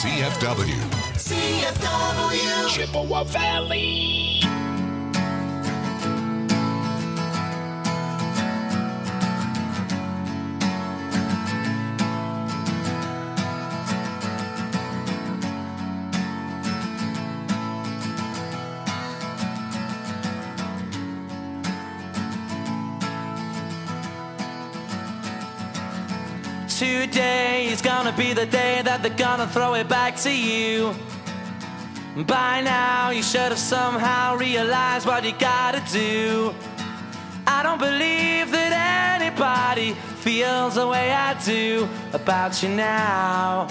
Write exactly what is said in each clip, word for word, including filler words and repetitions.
C F W. C F W. Chippewa Valley. Today is gonna be the day that they're gonna throw it back to you. By now you should have somehow realized what you gotta do. I don't believe that anybody feels the way I do about you now.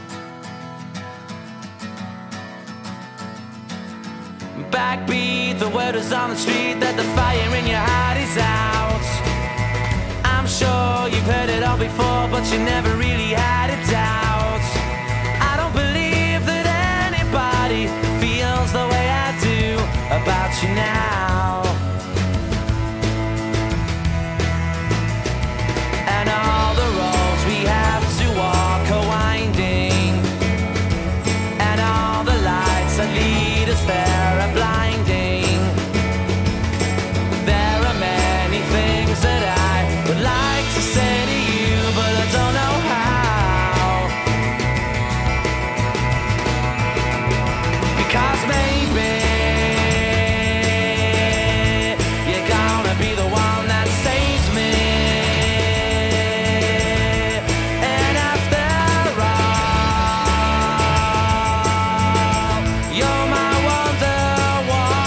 Backbeat, the word is on the street that the fire in your heart is out. I'm sure you've heard it all before, but you never really had a doubt. I don't believe that anybody feels the way I do about you now. And all the roads we have to walk are winding, and all the lights that lead us there are blinding. There are many things that I would like to say to you, but I don't know how. Because maybe you're gonna be the one that saves me. And after all, you're my wonderwall.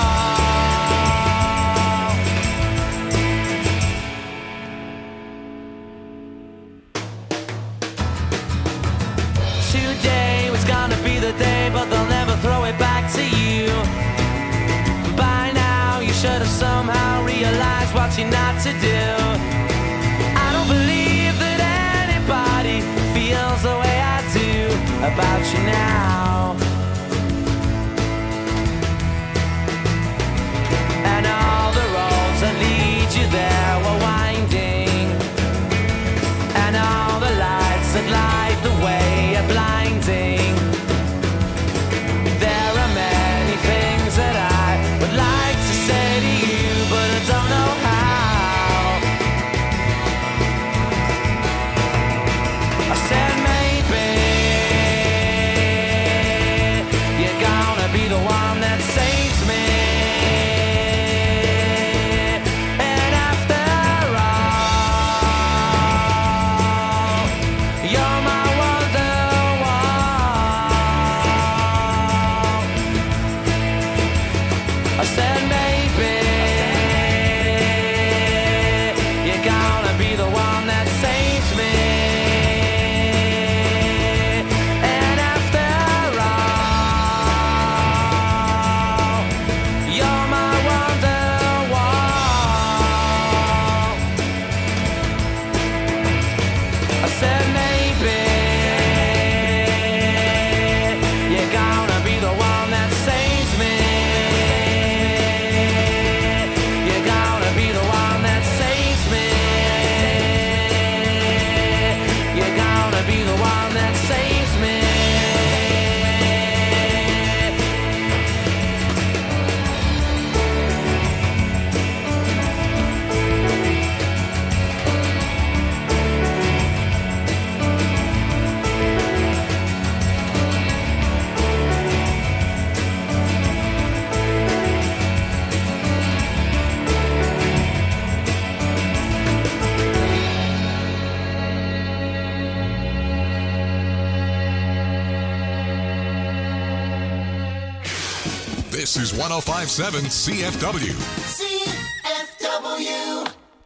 Today was gonna be the day, but they'll never throw it back to you. By now you should have somehow realized what you're not to do. I don't believe that anybody feels the way I do about you now. And all the roads that lead you there were winding, and all the lights that light the way are blinding. There are many things that I would like to say to you, but I don't know how. I said maybe you're gonna be the one that saves me. And after all, you're my wonderwall. I said maybe you're gonna be the one that saves me. And after all, you're my wonderwall. I said maybe you're gonna be the one that saves me. You're gonna be the one that saves me. You're gonna be the one that saves me. This is one oh five point seven C F W. C F W.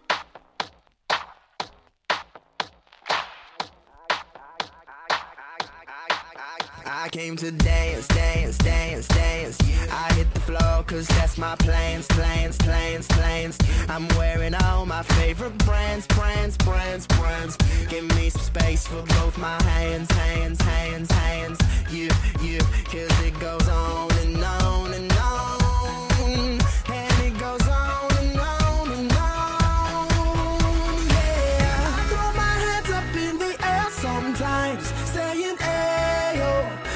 I came to dance, dance, dance, dance. I hit the floor cause that's my plans, plans, plans, plans. I'm wearing all my favorite brands, brands, brands, brands. Give me some space for both my hands, hands, hands, hands. You, you, cause it goes on and on and on. And it goes on and on and on. Yeah. I throw my hands up in the air sometimes, saying, ayo.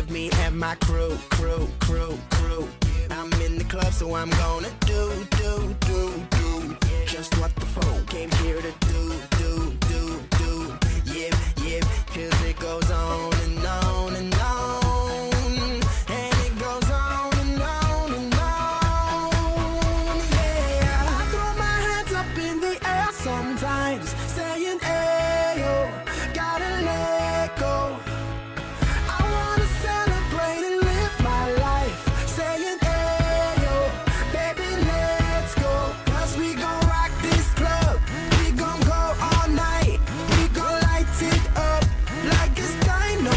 of me and my crew, crew, crew, crew. I'm in the club, so I'm gonna do, do, do, do just what the folk came here to do, do, do, do. Yip, yip, cause it goes on and on and on. And it goes on and on and on. Yeah, I throw my hands up in the air sometimes, saying, ayo, gotta let go. I wanna celebrate and live my life, saying, ayo, baby, let's go. Cause we gon' rock this club, we gon' go all night, we gon' light it up like it's dynamite.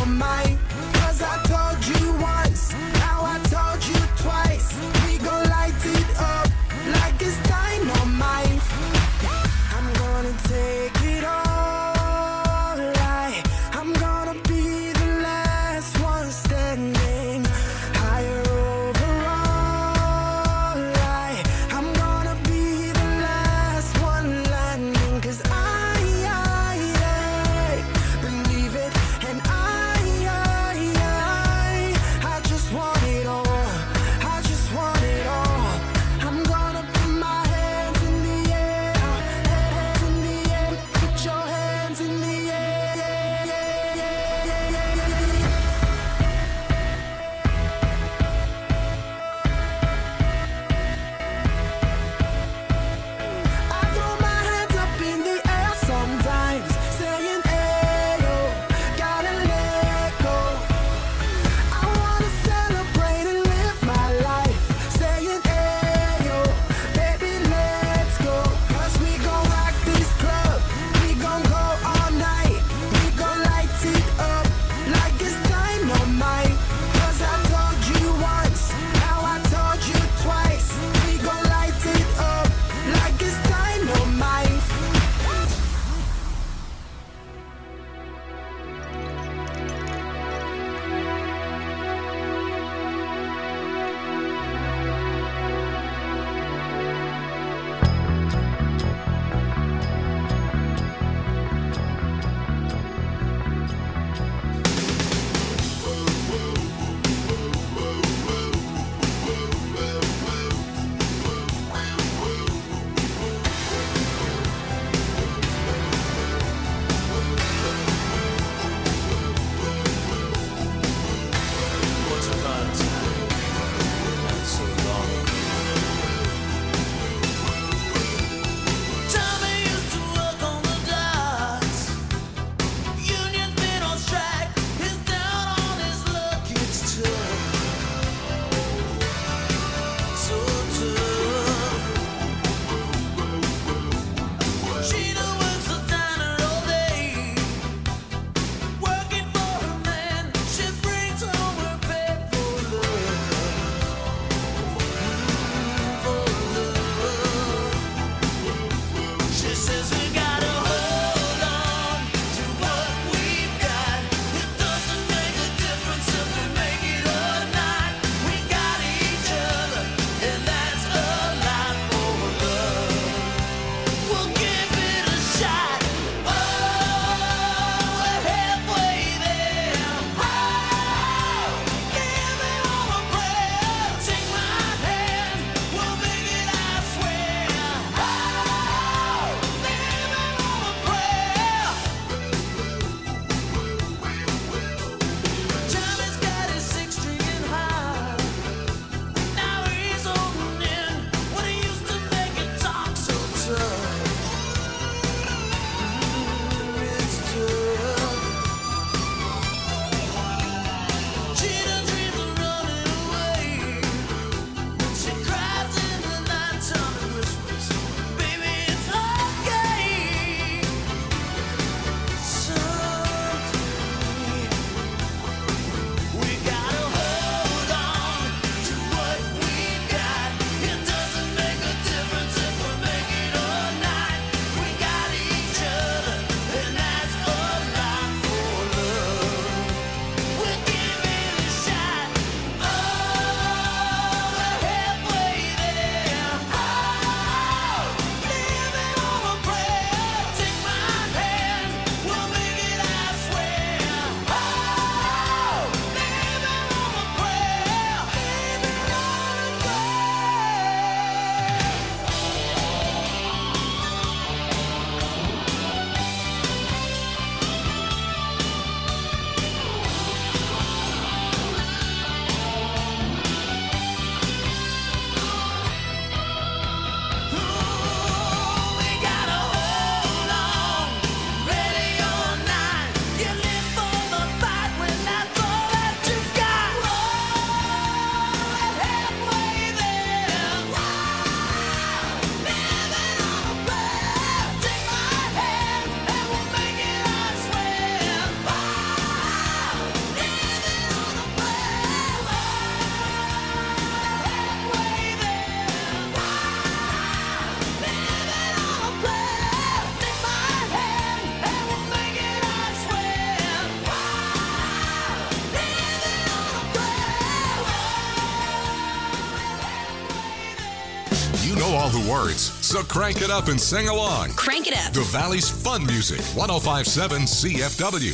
all the words, so crank it up and sing along. Crank it up. The Valley's fun music, one oh five point seven C F W.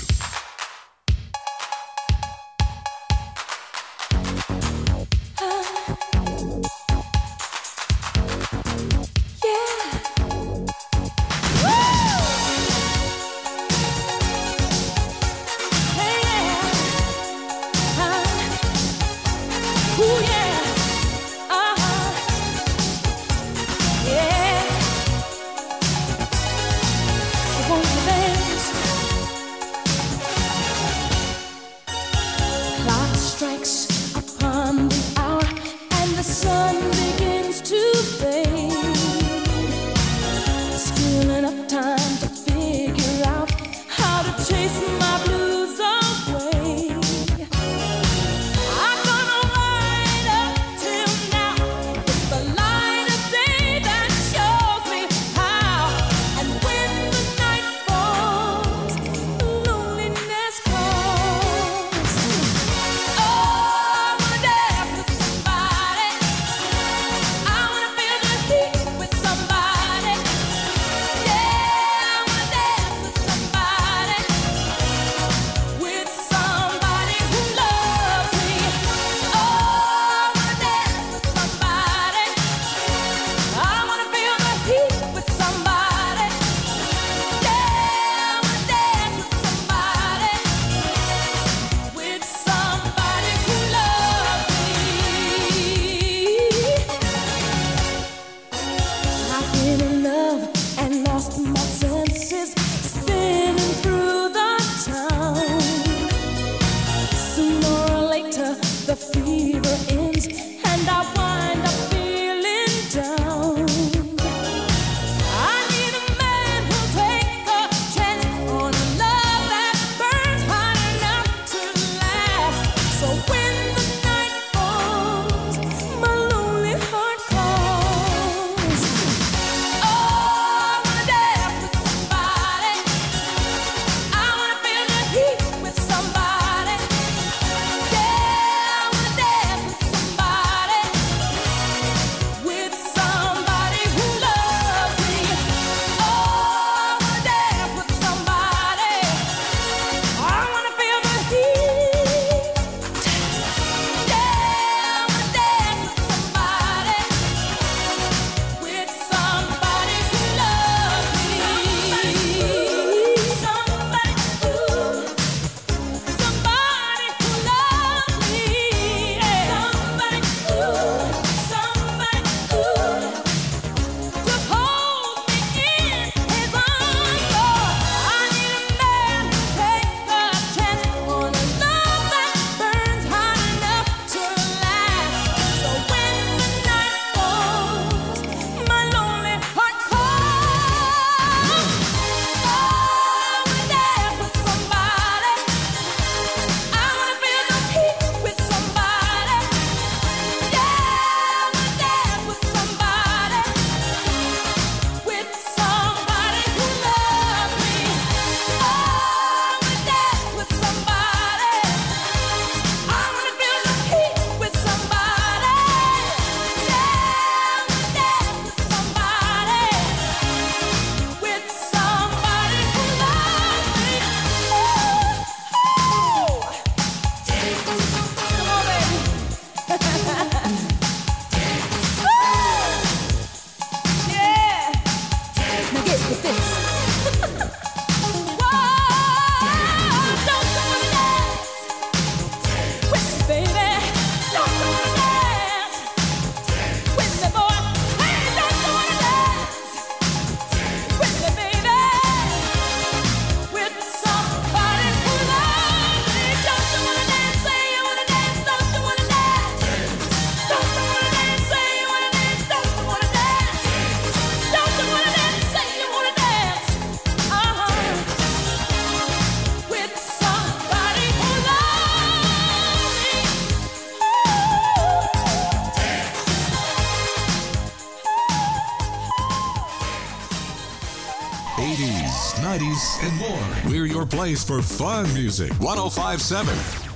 eighties, nineties, and more. We're your place for fun music. one oh five point seven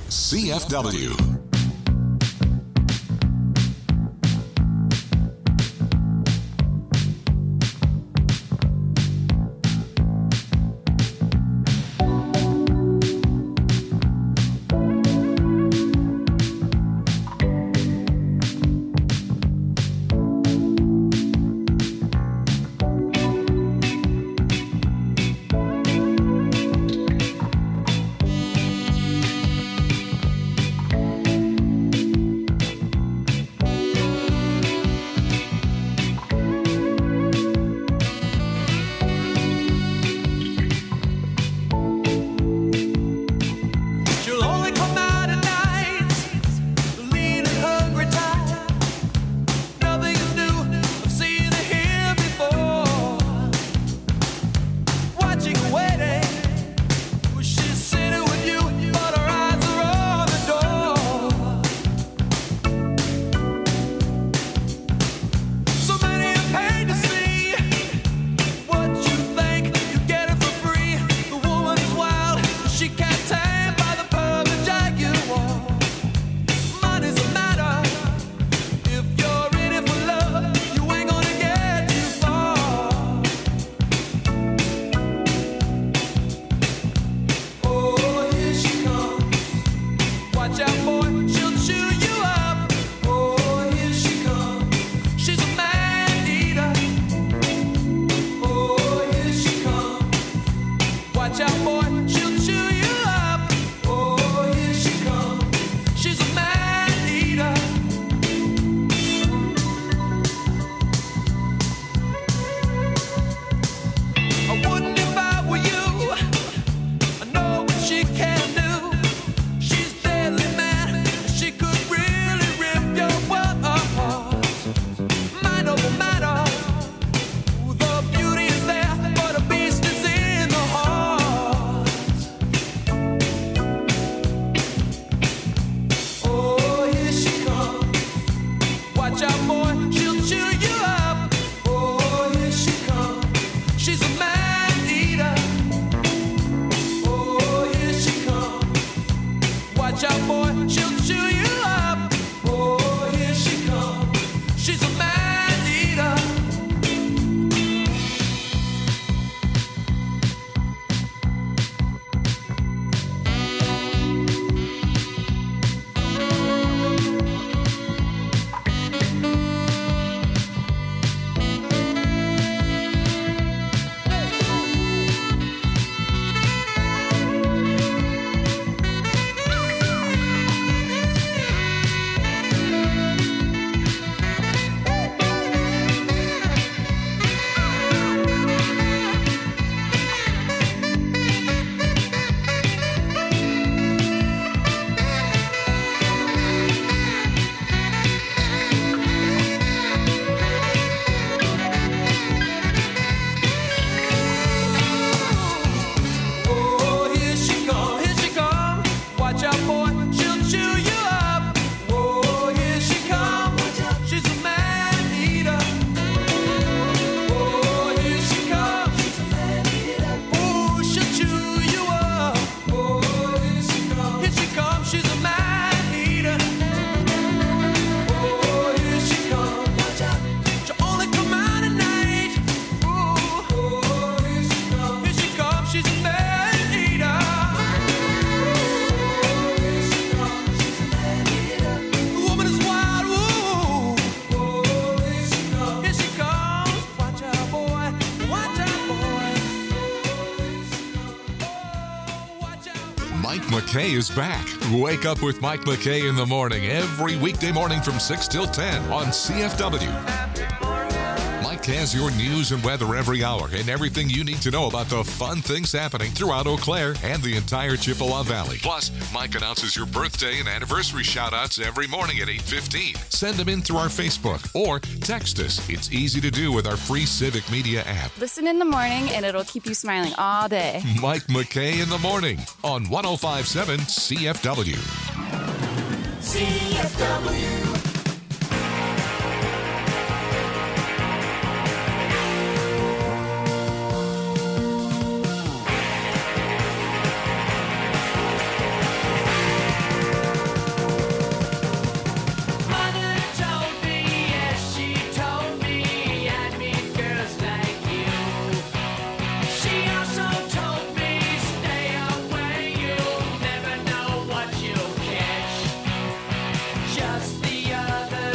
C F W. McKay is back. Wake up with Mike McKay in the morning every weekday morning from six till ten on C F W. Mike has your news and weather every hour and everything you need to know about the fun things happening throughout Eau Claire and the entire Chippewa Valley. Plus, Mike announces your birthday and anniversary shout-outs every morning at eight fifteen. Send them in through our Facebook or text us. It's easy to do with our free Civic Media app. Listen in the morning and it'll keep you smiling all day. Mike McKay in the morning on one oh five point seven C F W. C F W. Just the other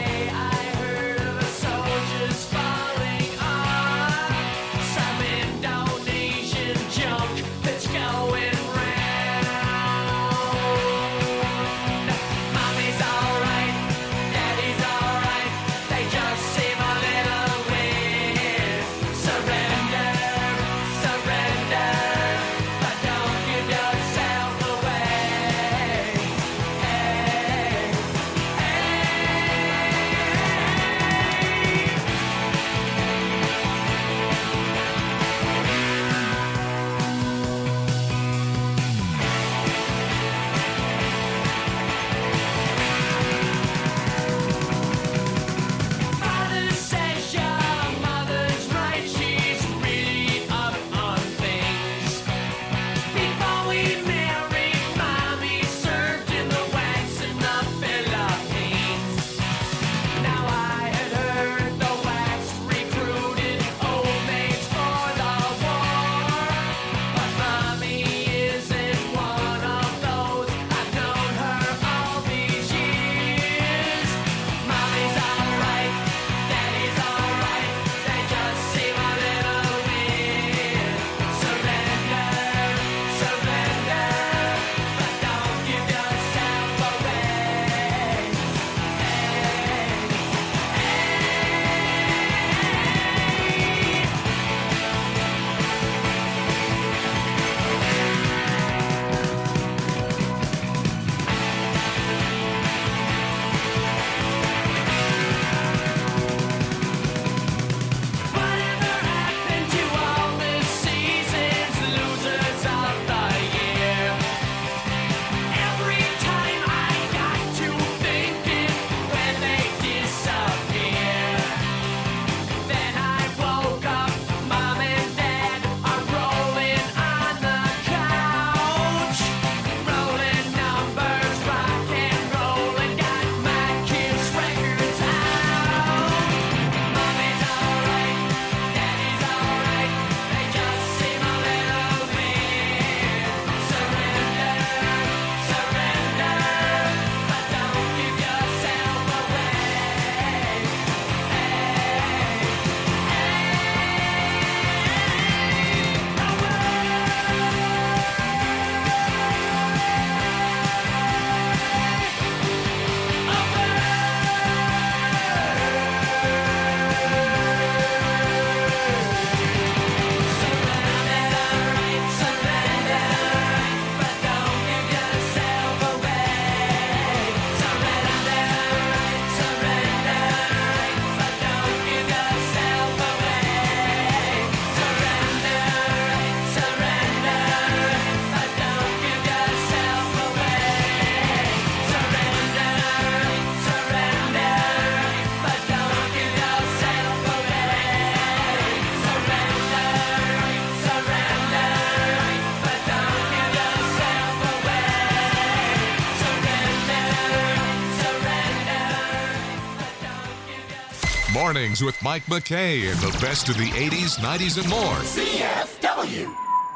Mornings with Mike McKay and the best of the eighties, nineties, and more. C F W.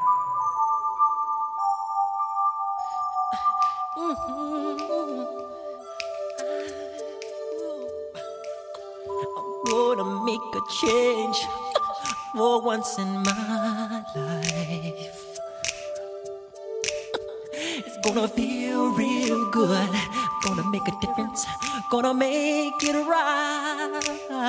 I'm gonna make a change for once in my life. It's Gonna feel real good. Gonna make a difference. Gonna make it right.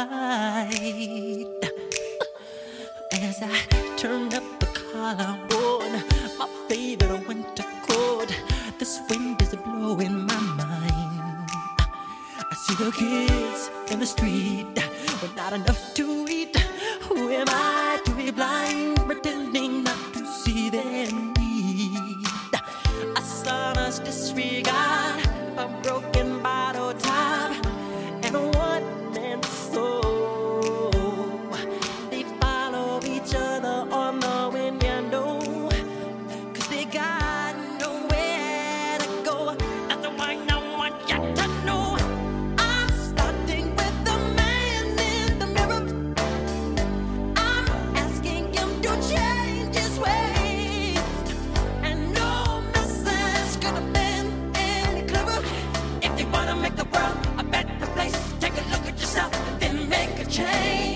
As I turn up the collar on my favorite winter coat, this wind is blowing my mind. I see the kids in the street with not enough to eat. Who am I to be blind, pretending not to see their need? A son's disregard, a broken bottle top, and a one-man soul. They follow each other on the wind, you know, 'cause they got nowhere to go. That's why I want you to know I'm starting with the man in the mirror. I'm asking him to change his ways, and no message could have been any clearer. If you wanna make the world a better place, take a look at yourself and then make a change.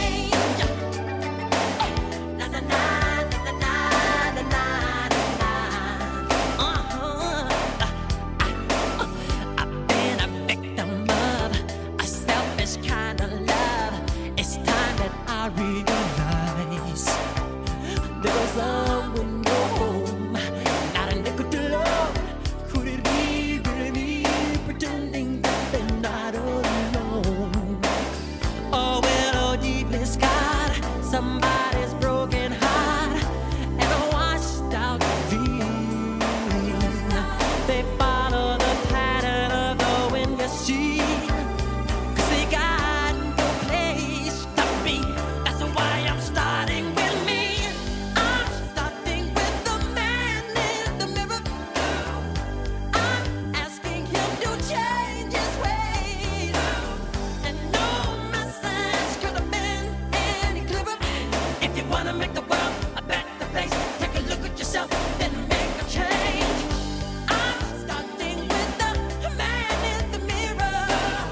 Na na na na na na na na. Uh-huh. I've been a victim of a selfish kind of love. It's time that I realize there was someone no home, not a nickel to love. Could it be really me pretending that they're not alone? Oh well, oh deeply scarred, somebody's broken heart and a washed out dream. They follow the pattern of the wind, you see, 'cause they got no place to be. That's why I'm starting with me. I'm starting with the man in the mirror. I'm asking him to change his ways, and no message could have been any clearer. If you wanna make the world a better place, take a look at yourself, then make a change. I'm starting with the man in the mirror.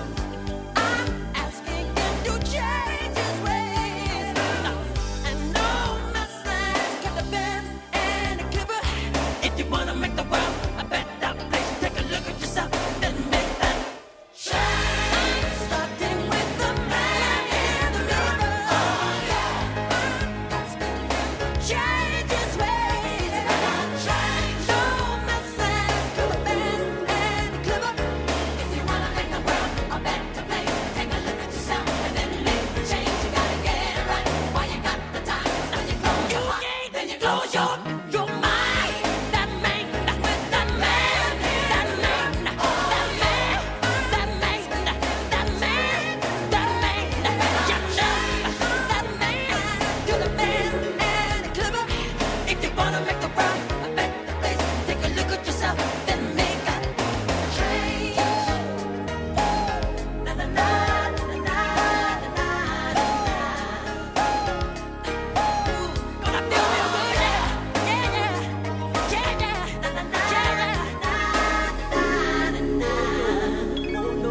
I'm asking him to change his ways, and no message could have been any clearer. If you wanna make the world a better place, take a look at yourself, then make that change. I'm starting with the man in the mirror. I'm asking him to change his ways. No message could have been any clearer. If you wanna make the world a better place, take a look at yourself and then make the change. You gotta get it right while you got the time. Now you close your heart, then you close your your mind. That man, that with that man, that man, that man, that man, that man, that man, you know, that man could have been any clearer. If you wanna make the world a better place, take a look at yourself, then make a change. Na na na na na na na. Gonna feel real good, yeah, yeah, yeah, yeah, yeah. Na na na na na na. No, no,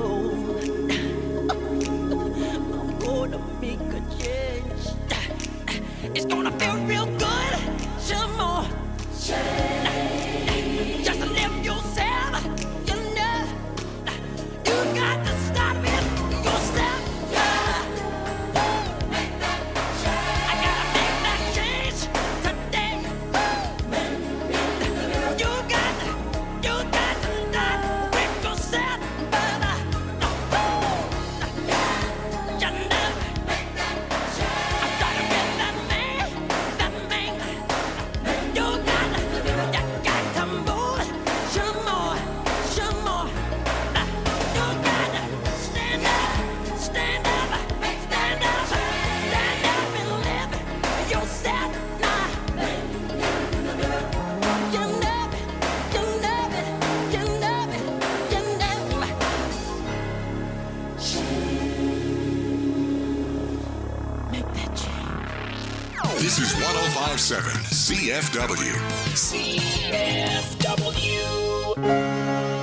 I'm gonna make a change. It's gonna feel real good. Some more change. Just live yourself. You know, you got to start with yourself. Yeah. Make that change. I gotta make that change today. You got to, you got to start with yourself, brother. You know, make that change. I'm starting with that man, that man. You got to, you got to move some more, some more. You got to stand up, stand up, stand up, stand up and live yourself now. You know it, you know it, you know it, you know it. Make that change. This is one oh five point seven C F W. C F W.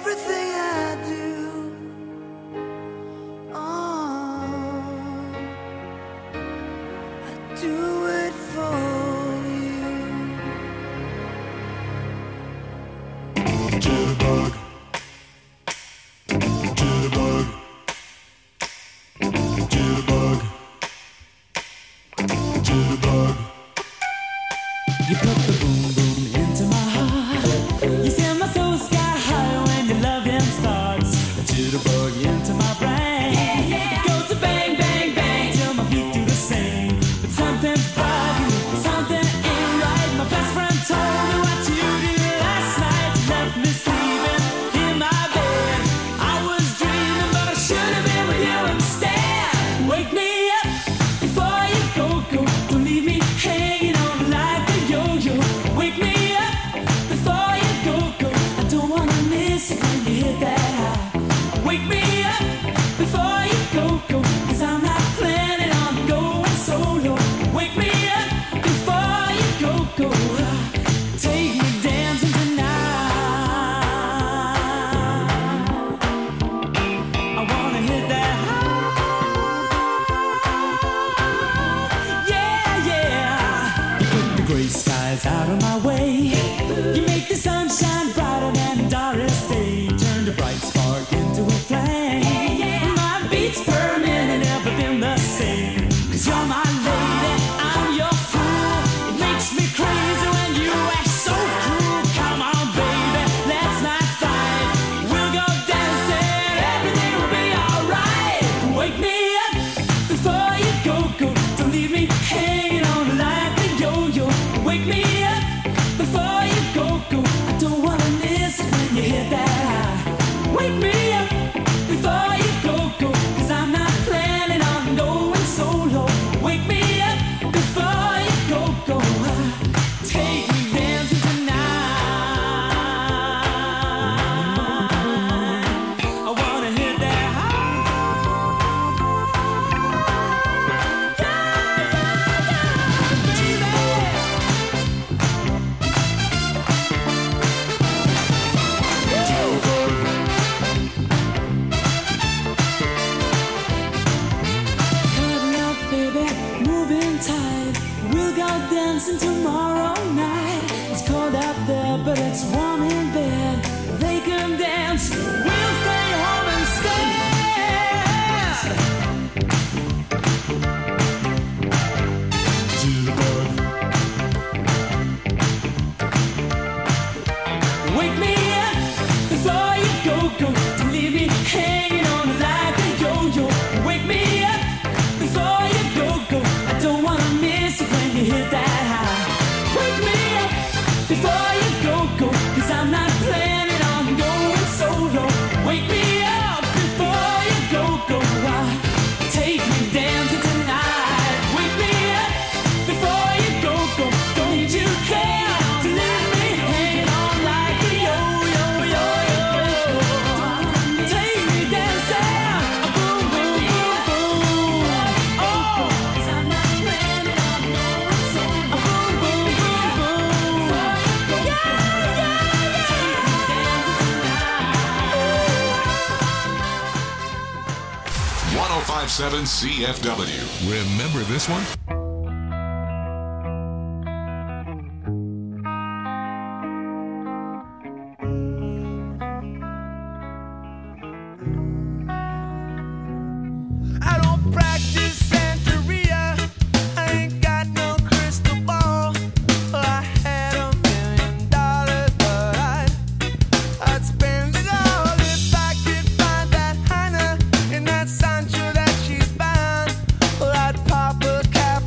everything I do. Oh, I do it for you. Jitterbug. Jitterbug. Jitterbug. Jitterbug. You put the boom boom into my heart. You send my soul sky high when your loving starts. A jitterbug into my brain. It goes to bang, bang, bang till my feet do the same. But something's bugging, something ain't right. My best friend told me what you did last night. You left me sleeping in my bed. I was dreaming, but I should have been with you instead. Wake me up before you go, go. Don't leave me hanging on like a yo-yo. Wake me up before you go, go. I don't wanna miss it when you hit that high. Wake me up before you go, go. Cause I'm not planning on going solo. Wake me up before you go, go. Take me dancing tonight. I wanna hit that high. Yeah, yeah. You put the gray skies out of my way. You make the sunshine brighter than Doris Day. Turn the bright spark into a flame. My beats per minute never been the same. Cause you're my lady, I'm your fool. It makes me crazy when you act so cruel. Come on, baby, let's not fight. We'll go dancing, everything will be alright. Wake me up before you go, go. Don't leave me hanging on like a yo-yo. Wake me up before you go, go. I don't wanna miss it when you hit that high. Wake me up before you go, go. Cause I'm not planning on going solo. Wake me up before you go, go. Take me dancing tonight. I wanna hit that high. Yeah, yeah, yeah, baby. Cutting up, baby, moving tight. We'll go dancing tomorrow night. It's cold out there, but it's warm in bed. They can dance, we'll stay home instead. Jitterbug. Wake me up before you go, go. Don't leave me hanging on like a yo-yo. Wake me up before you go, go. I don't wanna miss it when you hit that high. Wake me up before you go, go. Cause I'm not planning on going solo. Wake me up before you go, go. Take me dancing tonight. Wake me up before you go, go. Don't you care to leave me hanging on like a yo-yo, yo-yo. Take me dancing, boom, boom, boom, boom. Oh, 'cause I'm not planning on going solo. Boom, boom, boom, boom. Yeah, yeah, yeah. Take me dancing tonight. one oh five point seven C F W. Remember this one? I don't practice Santeria. I ain't got no crystal ball. I had a million dollars, but I'd, I'd spend it all if I could find that Heiner in that Sancho that she's bound. Well, I'd pop a cap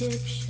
Egyptian.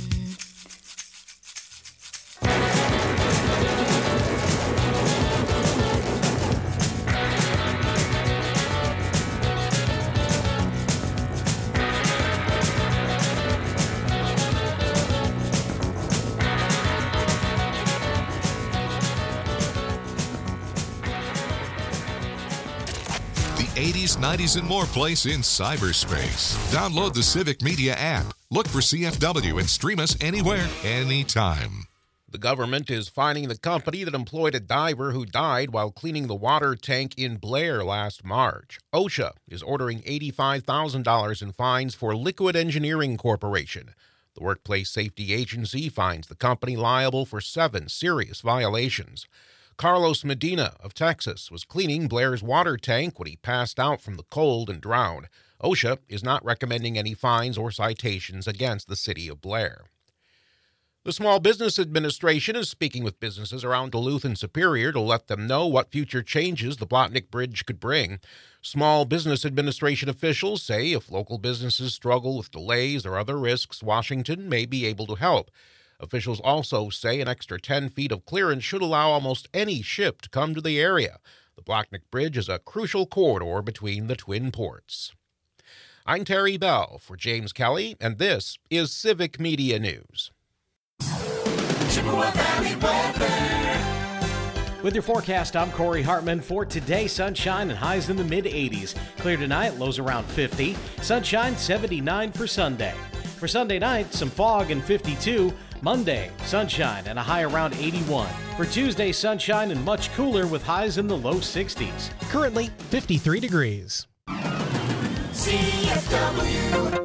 eighties, nineties, and more place in cyberspace. Download the Civic Media app. Look for C F W and stream us anywhere, anytime. The government is fining the company that employed a diver who died while cleaning the water tank in Blair last March. OSHA is ordering eighty-five thousand dollars in fines for Liquid Engineering Corporation. The Workplace Safety Agency finds the company liable for seven serious violations. Carlos Medina of Texas was cleaning Blair's water tank when he passed out from the cold and drowned. OSHA is not recommending any fines or citations against the city of Blair. The Small Business Administration is speaking with businesses around Duluth and Superior to let them know what future changes the Blotnick Bridge could bring. Small Business Administration officials say if local businesses struggle with delays or other risks, Washington may be able to help. Officials also say an extra ten feet of clearance should allow almost any ship to come to the area. The Blotnick Bridge is a crucial corridor between the twin ports. I'm Terry Bell for James Kelly, and this is Civic Media News. Chippewa Valley weather. With your forecast, I'm Corey Hartman. For today, sunshine and highs in the mid eighties. Clear tonight, lows around fifty. Sunshine, seventy-nine for Sunday. For Sunday night, some fog and fifty-two. Monday, sunshine and a high around eighty-one. For Tuesday, sunshine and much cooler with highs in the low sixties. Currently, fifty-three degrees. C F W.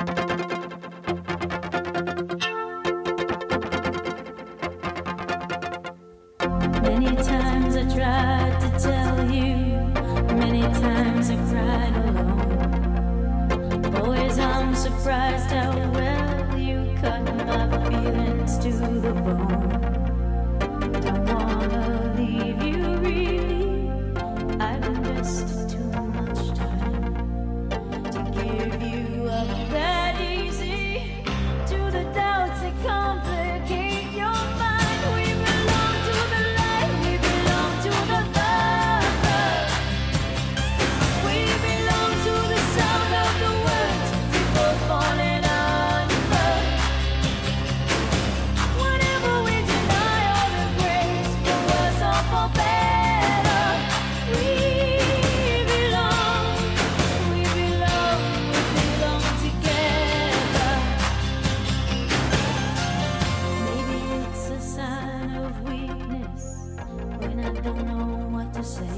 Many times I tried to tell you, many times I cried alone. Always I'm surprised how well you cut my feelings to the bone. Don't wanna leave you really, I've invested too much time to give you up that easy to the doubts that complicate your mind. We belong to the light, we belong to the love. We belong to the sound of the words we both falling under. Whatever we deny or embrace, for worse or for better, we belong, we belong, we belong together. Maybe it's a sign of weakness when I don't know what to say.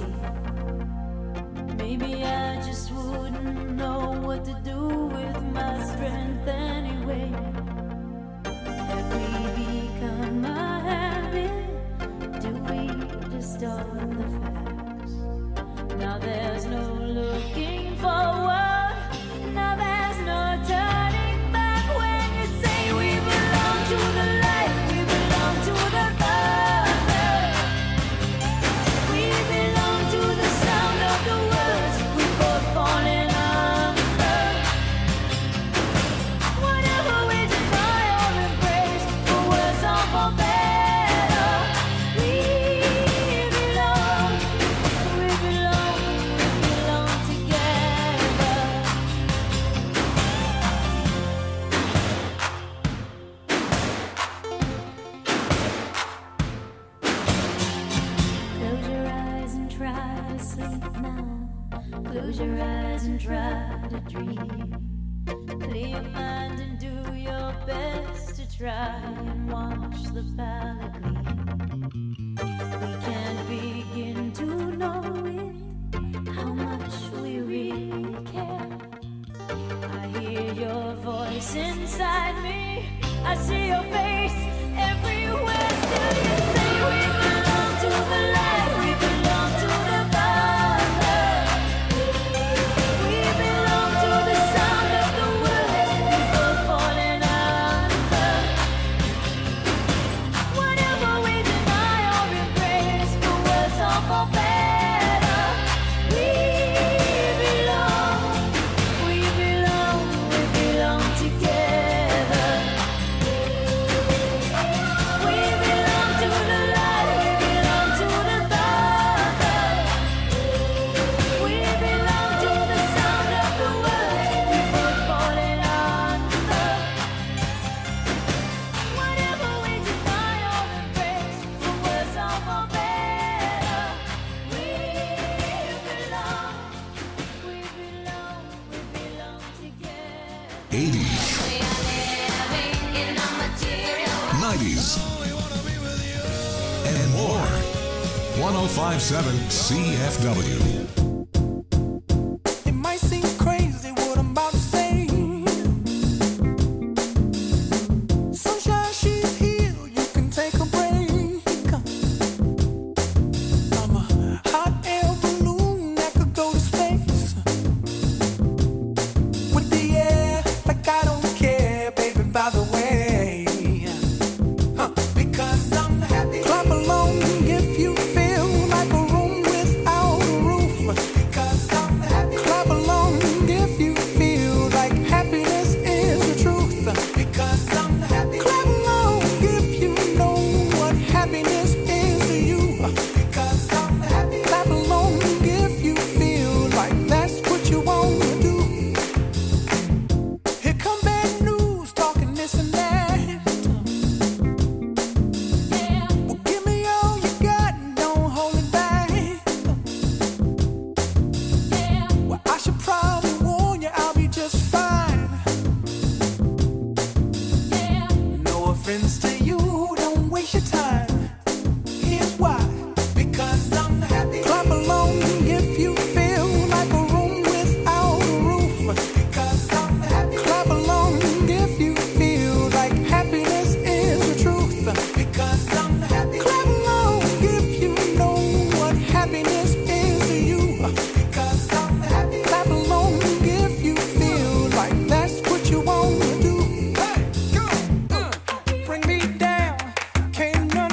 Maybe I just wouldn't know what to do with my strength anyway. Have we become a habit? Do we distort the facts? Now there's no looking forward. Now there's no turning back when you say we belong to the light, we belong to the love. We belong to the sound of the words we both falling under. Whatever we deny or embrace, for worse or for better, we belong, we belong, we belong together. Close your eyes and try to sleep now. Close your eyes and try to dream. Clear your mind and do your best to try and watch the palette gleam. We can't begin to know it, how much we really care. I hear your voice inside me, I see your face everywhere. Still you say we belong to the light, we belong to the love. We belong to the sound of the words we both falling under. Whatever we deny or embrace, for worse or for better, we belong, we belong, we belong together. news, and more. one oh five point seven C F W. It might seem crazy what I'm about to say. Sunshine, she's here, you can take a break. I'm a hot air balloon that could go to space. With the air, like I don't care, baby, by the way. Huh, because I'm happy. Clap along if you feel like a room without a roof. Because I'm happy. Clap along if you feel like happiness is the truth. Because I'm happy. Clap along if you know what happiness is to you. Because I'm happy. Clap along if you feel like that's what you want to do. Here come bad news, talking this and that. Well, give me all you got and don't hold it back. Well, I should probably warn you, I'll be just fine. No offense to you, don't waste your time. Here's why. Because I'm happy. Clap along if you feel like a room without a roof. Because I'm happy. Clap along if you feel like happiness is the truth. Because I'm happy. Clap along if you know what happiness is to you. Because I'm happy. Clap along if you feel like that's what you want to do. Hey, go, uh, bring me down. Can't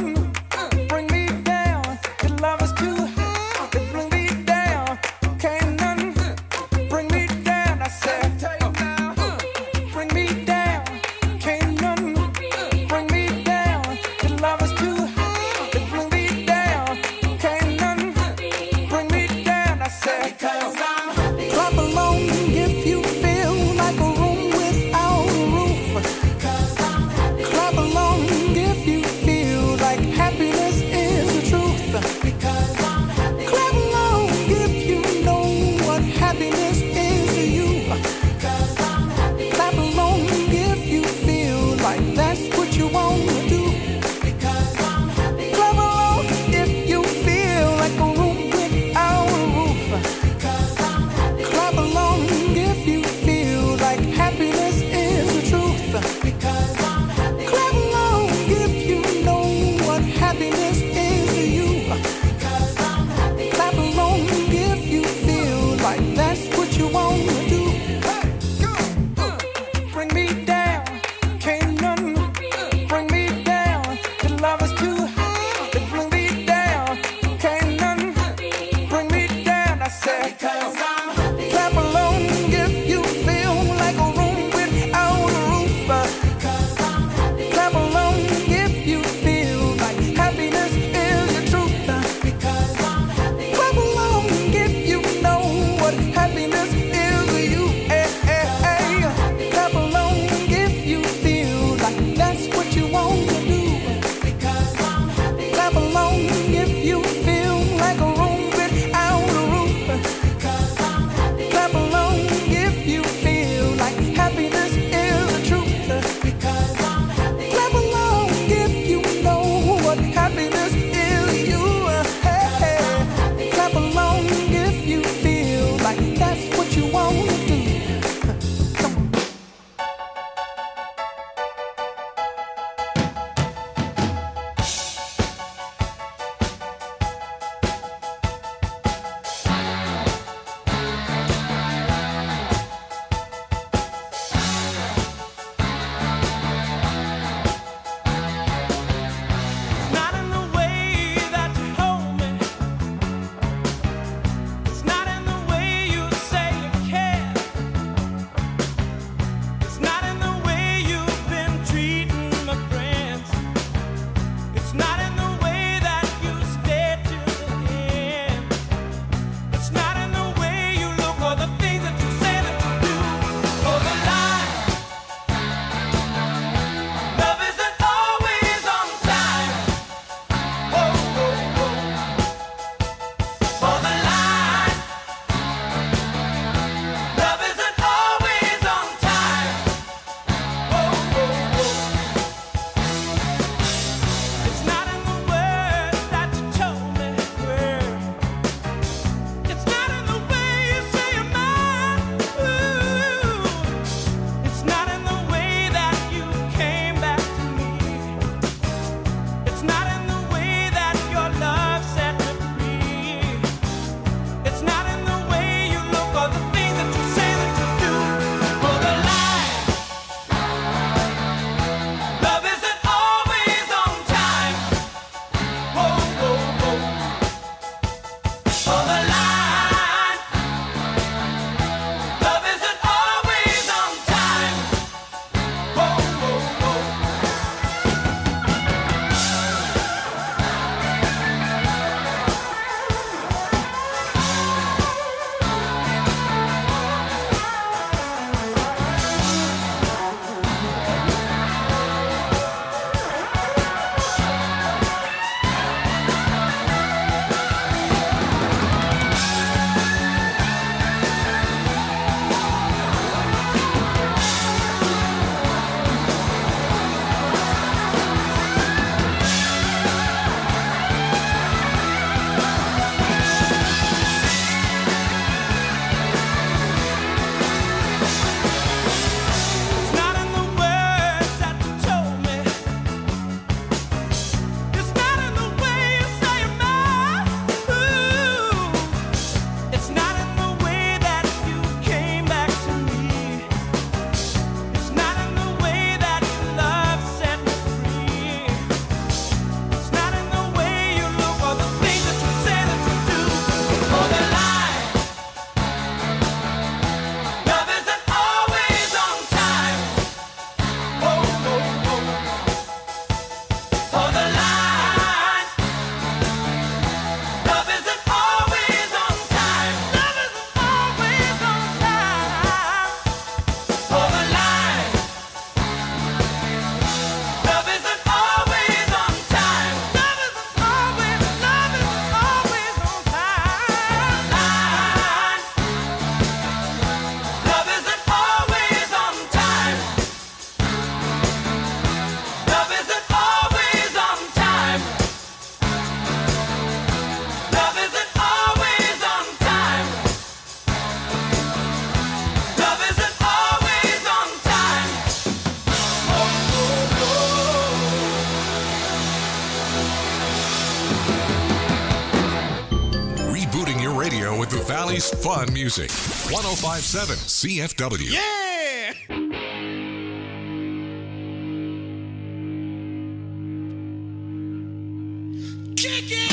plays fun music. one oh five point seven C F W. Yeah! Kick it!